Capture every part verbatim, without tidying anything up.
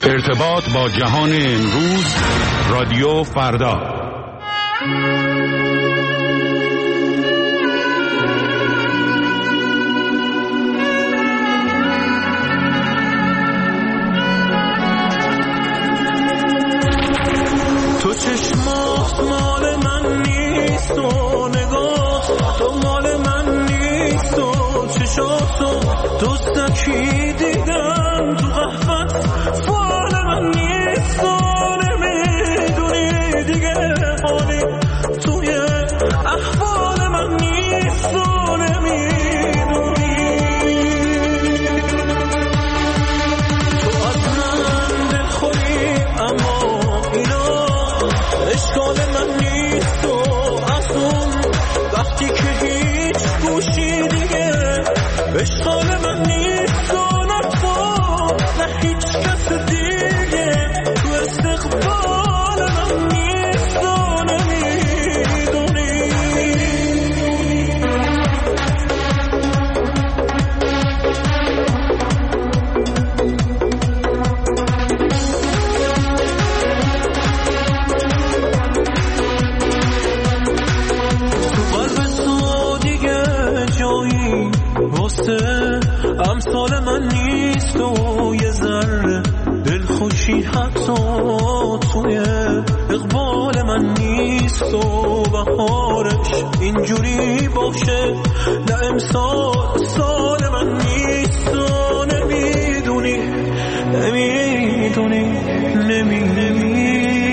ارتباط با جهان امروز، رادیو فردا. تو چشمات مال من نیست و نگاه تو مال من نیست و چشاتو دوستکی دیدم تو قهوت فال من نیست و نمیدونی دیگه حالی توی احوال من نیست و نمیدونی تو از من دلخوری اما اینا اشکال من نیست و از اون وقتی که هیچ گوشی دیگه اشکال من نیست و نه تو نه هیچ کس دیگه تو استقبال من نیست و نمیدونی تو قلب تو دیگه جایی واسه امثال من نیست و یه ذره دلخوشی حتی توی اقبال من نیست و بهارش اینجوری باشه نه امسال سال من نیست و نمیدونی نمیدونی نمی نمیدونی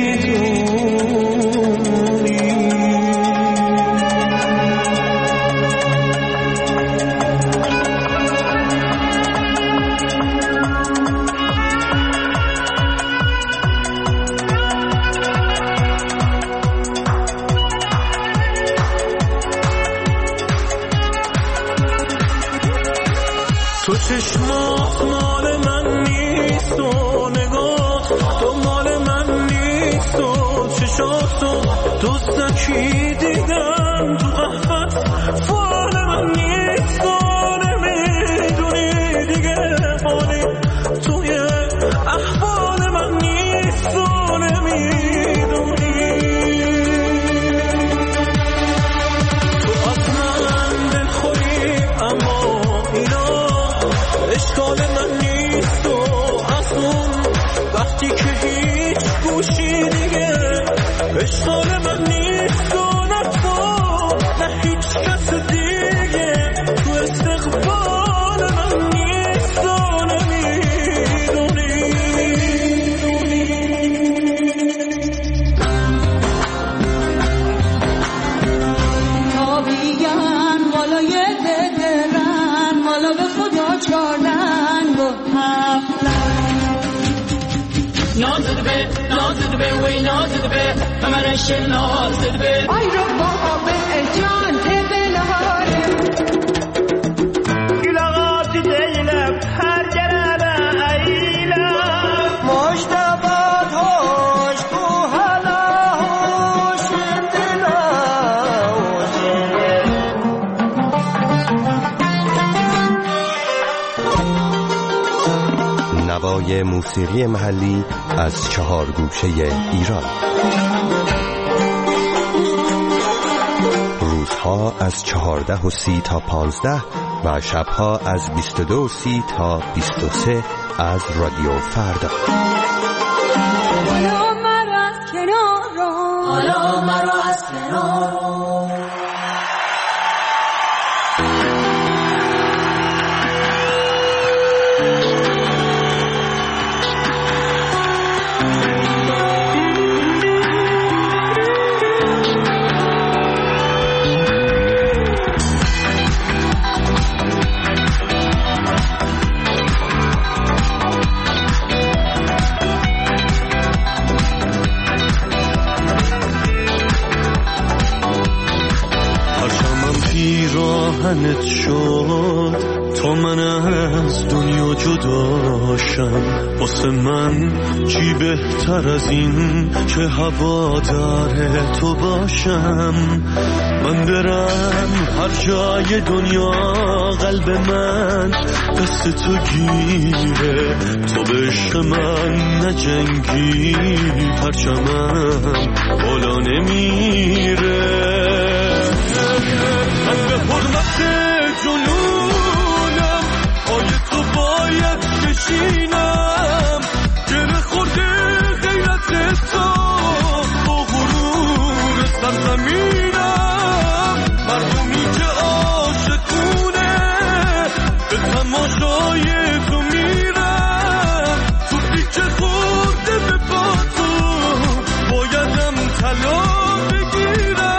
تو چشمات مال من نیست و نگاه تو مال من نیست و چشاتو دوستکی دیدم تو قهوت فال من نیست و نمیدونی دیگه حالی توی احوال من نیست و نمیدونی تو از من دلخوری اما اینا اشکال من نیست و از اون وقتی که هیچ گوشی دیگه اشکال من نیست و نه تو نه هیچ کس دیگه تو استقبال من نیست و نمیدونی تابیگن بالای دلرن مالا به خدا چارنگ و نازد به نازد به وی نازد به همرش نازد به آی رو بابا به جان تبلاره گلغات دیلم هر جرابه ایلم مشتبات هوش تو حالا هوش دلا نوای موسیقی محلی از چهار گوشه ایران. روزها از چهارده و سی تا پانزده و شبها از بیست و دو و سی تا بیست و سه از رادیو فردا. حالا مرا از کنار رو حالا مرا از کنار راهنت شد تا من از دنیا جداشم واسه من چی بهتر از این که هوادار تو باشم من برم هر جای دنیا قلب من دست تو گیره تو به عشق من نجنگی پرچمم بالا نمیره من به حرمت جنونم پای تو باید بشینم گره خورده غیرت تو با غرور سرزمینم مردمی که عاشقونه به تماشای تو میرم تو پیچه خورده به پا تو بایدم طلا بگیرم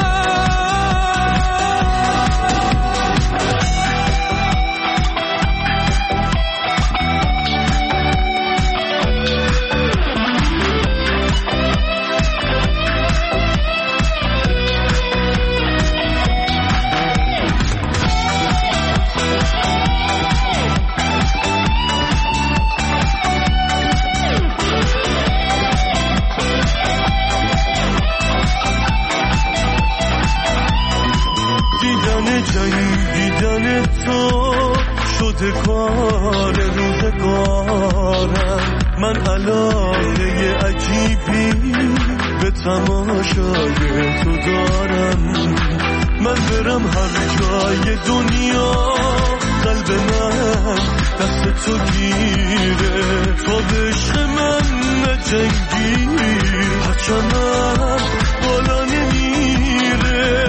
جنگیدن تو شده کار روزگارم من علاقه عجیبی به تماشای تو دارم من برم هر جای دنیا قلب من دست تو گیره تا به عشق من نجنگی پرچمم بالا نمیره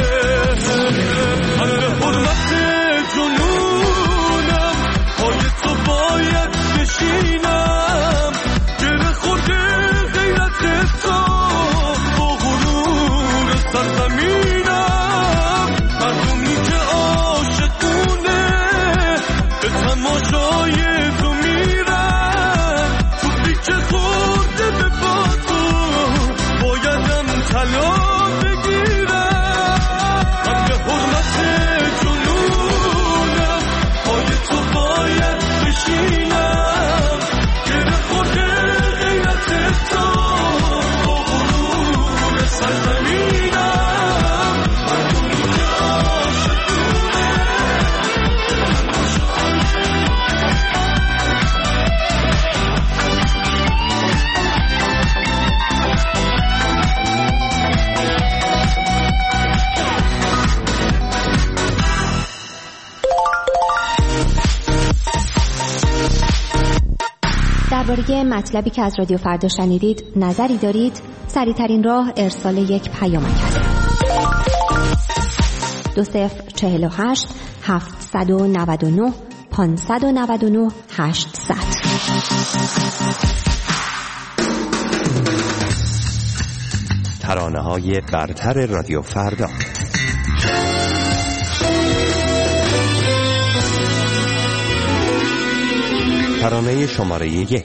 من به حرمت جنونم پای تو باید بشینم گره خورده غیرت تو با غرور سرزمینم مردمی که عاشقونه به تماشای تو میرن تو پیچه خورده به پا تو بایدم طلا بگیرم من به حرمت جنونم پای تو باید بشینم گره خورده غیرت تو با غرور سرزمینم مردمی که عاشقونه درباره مطلبی که از رادیو فردا شنیدید نظری دارید؟ سریع‌ترین راه ارسال یک پیامک است. دو صفر چهل و هشت هفتصد و نود و نه پانصد و نود و نه هشتصد. ترانه‌های برتر رادیو فردا. ترانه شماره یک.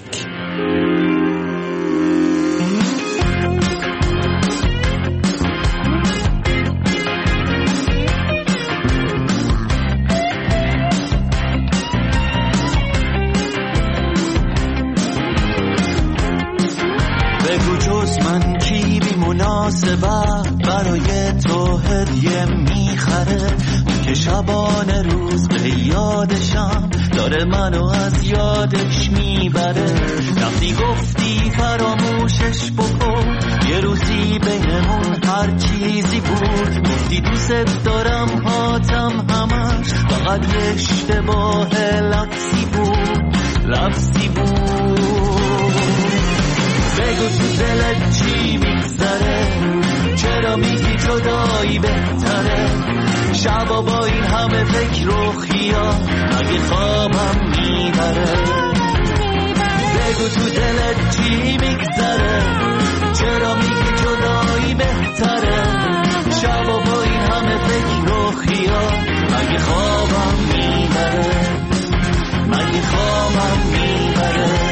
بگو جز من کی بی مناسبه برای تو هدیه میخره که شبانه روز به یادشم داره منو از یادش میبره وقتی گفتی فراموشش بکن یه روزی بینمون هر چیزی بود گفتی دوست دارم هاتم همش فقط یه اشتباه لفظی بود لفظی بود بگو تو دلت چی میگذره چرا میگی جدایی بهتره شبا با این همه فکر و خیال مگه خوابم میبره بگو تو دلت چی میگذره چرا میگی جدایی بهتره شبا با این همه فکر و خیال مگه خوابم میبره مگه خوابم میبره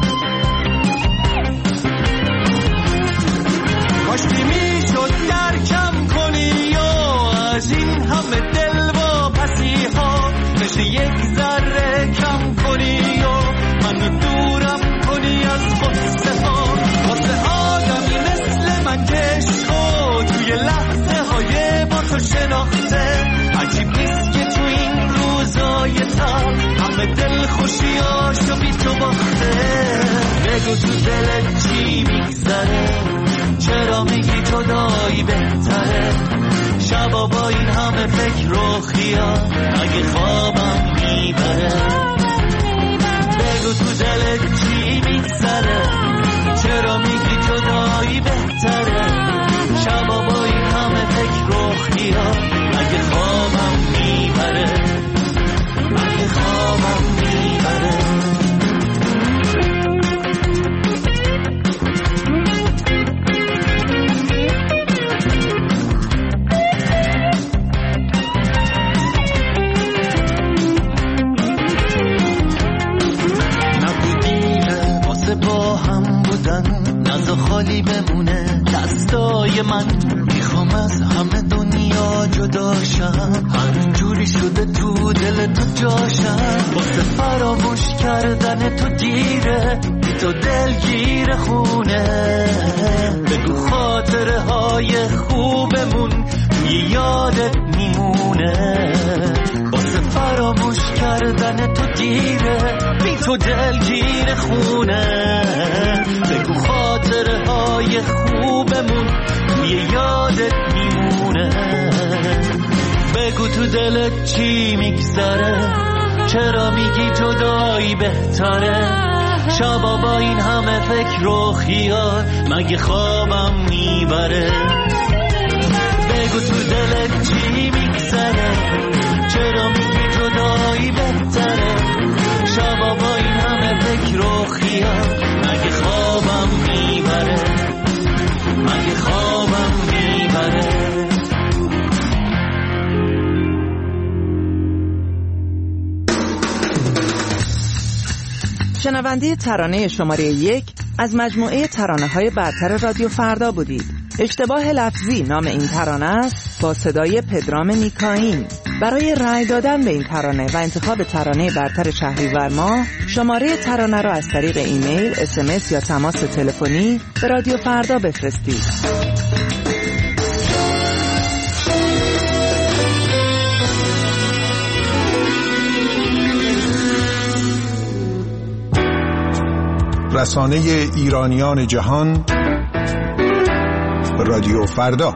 کاشکی میشد درک همه دل خوشیاشو بی تو باخته. بگو تو دلت چی میگذره، چرا میگی جدایی بهتره؟ شبا با این همه فکر و خیال اگه خوابم میبره. بگو تو دلت چی میگذره، چرا میگی جدایی بهتره؟ شبا با این همه فکر و خیال اگه خوابم میبره، اگه خوابم میبره. نزا خالی بمونه دستای من، میخوام از همه دنیا جداشم، همینجوری شده تو دل تو جاشم. واسه فراموش کردن تو دیره، بی تو دلگیر خونه. بگو خاطره های خوبمون توی یادت میمونه. واسه فراموش کردن تو دیره، بی تو دلگیر خونه. بگو خاطره های خوبمون توی یادت میمونه. بگو تو دلت چی میگذره، چرا میگی جدایی بهتره؟ شبا با این همه فکر و خیال مگه خوابم میبره؟ بگو تو دلت چی میگذره، چرا میگی جدایی بهتره؟ شبا با این همه فکر و خیال مگه خوابم میبره، مگه خوابم میبره. شنونده ترانه شماره یک از مجموعه ترانه‌های برتر رادیو فردا بودید. اشتباه لفظی نام این ترانه است با صدای پدرام نیکاین. برای رأی دادن به این ترانه و انتخاب ترانه برتر شهریور ماه شماره ترانه را از طریق ایمیل، اس ام اس یا تماس تلفنی به رادیو فردا بفرستید. رسانه ایرانیان جهان رادیو فردا.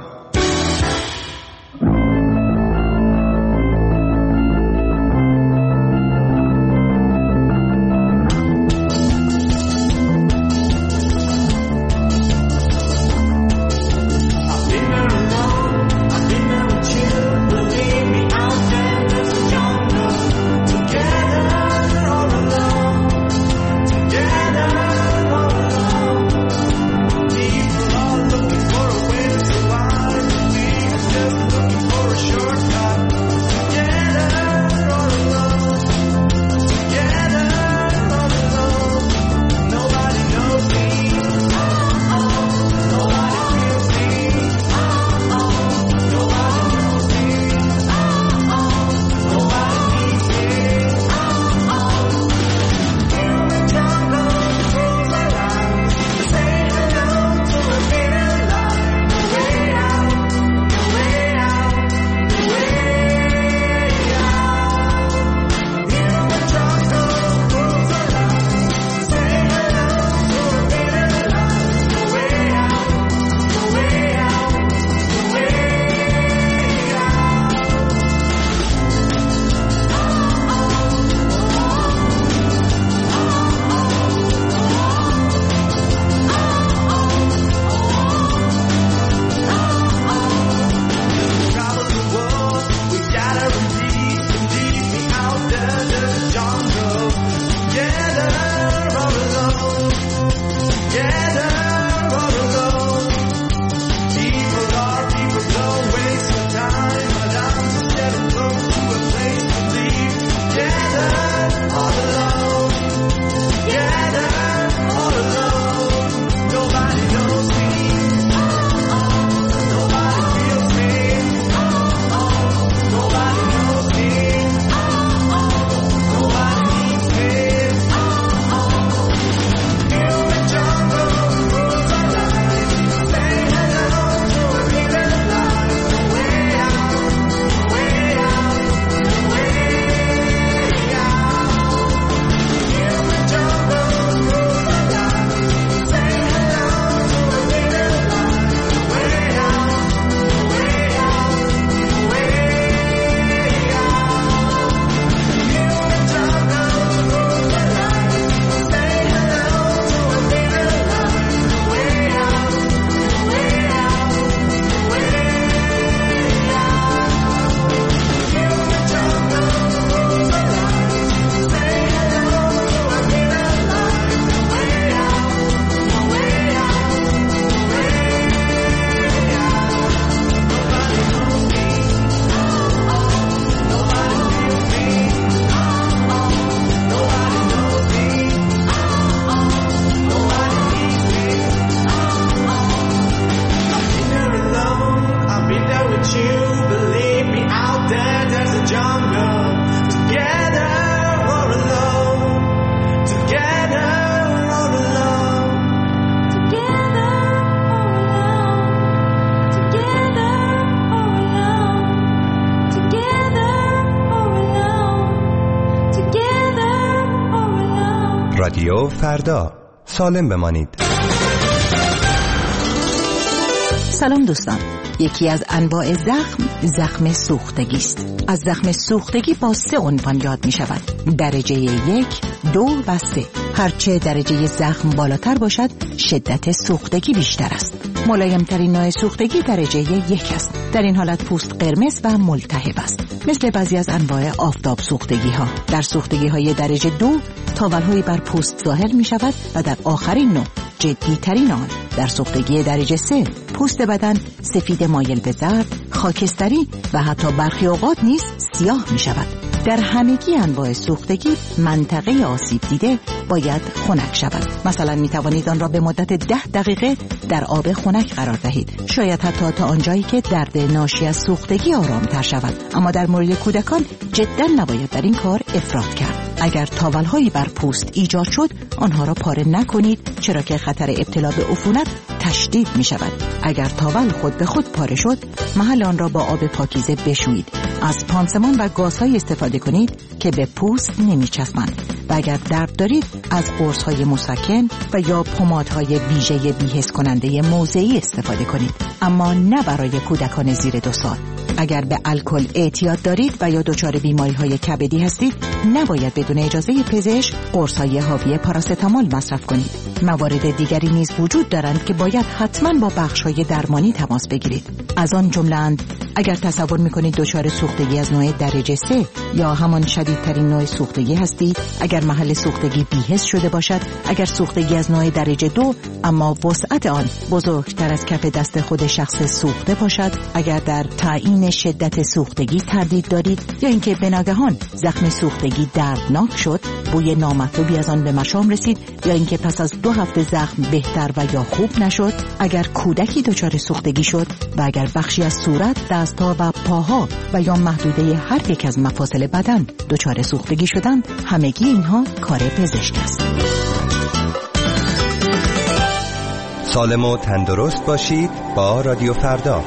Why رادیو فردا، سالم بمانید. سلام دوستان. یکی از انواع زخم زخم سوختگی است. از زخم سوختگی با سه عنوان یاد می شود: درجه یک، دو و سه. هرچه درجه زخم بالاتر باشد شدت سوختگی بیشتر است. ملایمترین نوع سوختگی درجه یک است. در این حالت پوست قرمز و ملتهب است، مثل بعضی از انواع آفتاب سوختگی ها. در سوختگی های درجه دو تاول هایی بر پوست ظاهر می شود و در آخرین نوع جدی ترین آن در سوختگی درجه سه پوست بدن سفید مایل به زرد، خاکستری و حتی برخی اوقات نیز سیاه می شود. در همگی انواع سوختگی منطقه آسیب دیده باید خنک شود. مثلا می توانید آن را به مدت ده دقیقه در آب خنک قرار دهید، شاید حتی تا آنجایی که درد ناشی از سوختگی آرام تر شود. اما در مورد کودکان جدا نباید در این کار افراط کرد. اگر تاول‌هایی بر پوست ایجاد شد آنها را پاره نکنید، چرا که خطر ابتلا به عفونت تشدید می شود. اگر تاول خود به خود پاره شد محل آن را با آب پاکیزه بشویید. از پانسمان و گازهای استفاده کنید که به پوست نمی چسبند و اگر درد دارید از قرص‌های مسکن و یا پمادهای ویژه بی‌حس کننده موضعی استفاده کنید، اما نه برای کودکان زیر دو سال. اگر به الکل اعتیاد دارید و یا دچار بیماری‌های کبدی هستید نباید بدون اجازه پزشک قرص‌های حاوی پاراستامول مصرف کنید. موارد دیگری نیز وجود دارند که باید حتما با بخش‌های درمانی تماس بگیرید. از آن جمله‌اند اگر تصور می‌کنید دچار سوختگی از نوع درجه سه یا همان شدیدترین نوع سوختگی هستید، اگر محل سوختگی بی‌حس شده باشد، اگر سوختگی از نوع درجه دو اما وسعت آن بزرگتر از کف دست خود شخص سوخته باشد، اگر در تعیین شدت سوختگی تردید دارید یا اینکه به ناگهان زخم سوختگی دردناک شد، بوی نامطلوبی از آن به مشام رسید یا اینکه پس از دو هفته زخم بهتر و یا خوب نشد، اگر کودکی دچار سوختگی شد و اگر بخشی از صورت، دست‌ها و پاها و یا محدوده هر یک از مفاصل بدن دچار سوختگی شدند، همگی اینها کار پزشک است. سالم و تندرست باشید با رادیو فردا.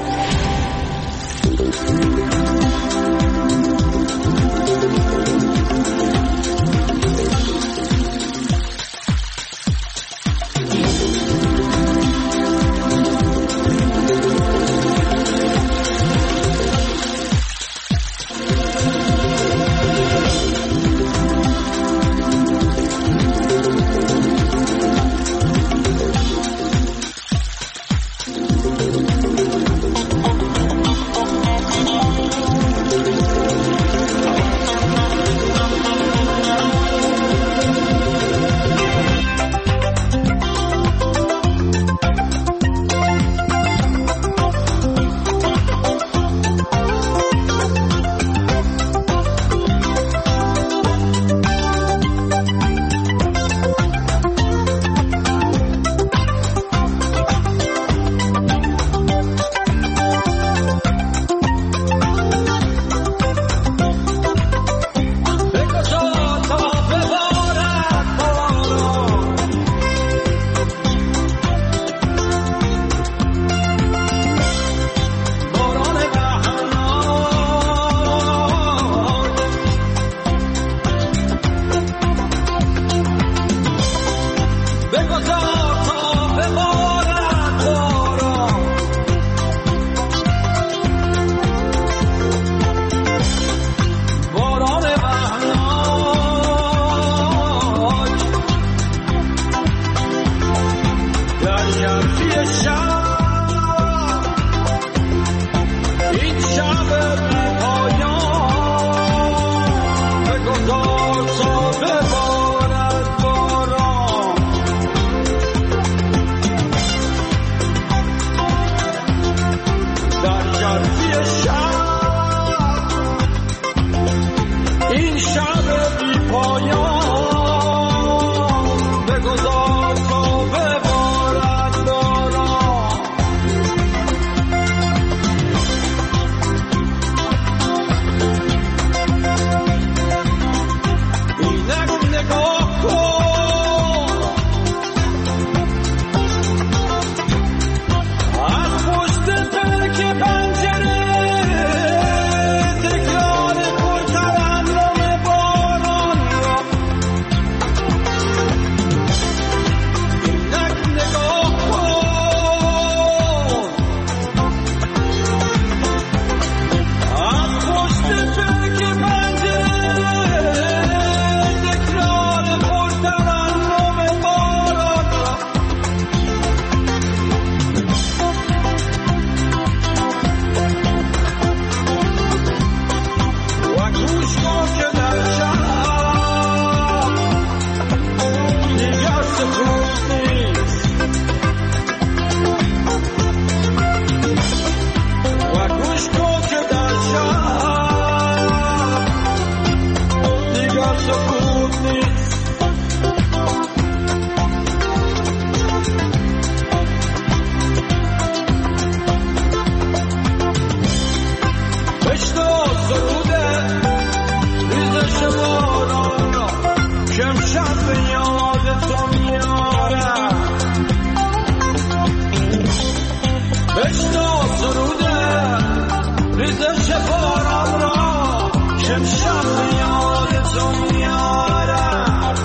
بشتا سروده ریزش باران را که امشب یادتون میارم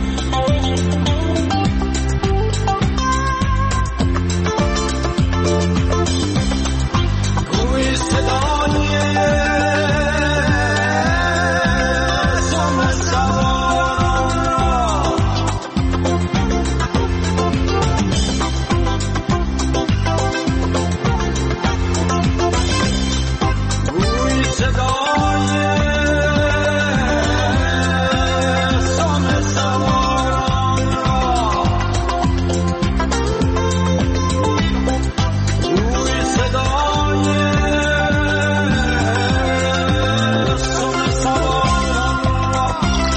گوی صدای سم سواران را گوی صدای سم سواران را گوی صدای سم سواران را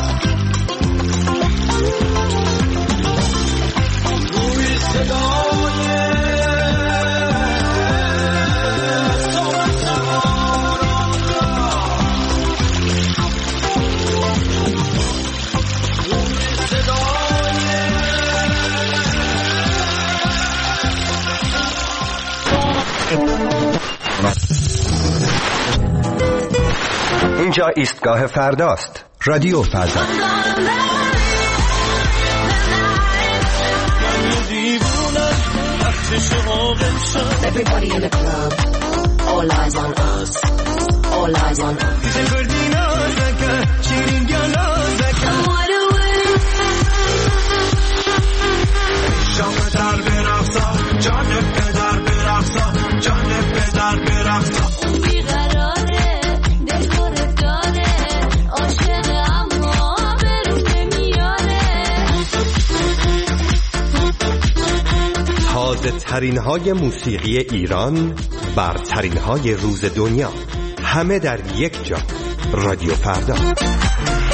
گوی صدای سم سواران را اینجا ایستگاه فرداست. رادیو فردا. Everybody in the club, all eyes on us, all eyes on us. تازه ترین های موسیقی ایران، برترین های روز دنیا، همه در یک جا. رادیو فردا.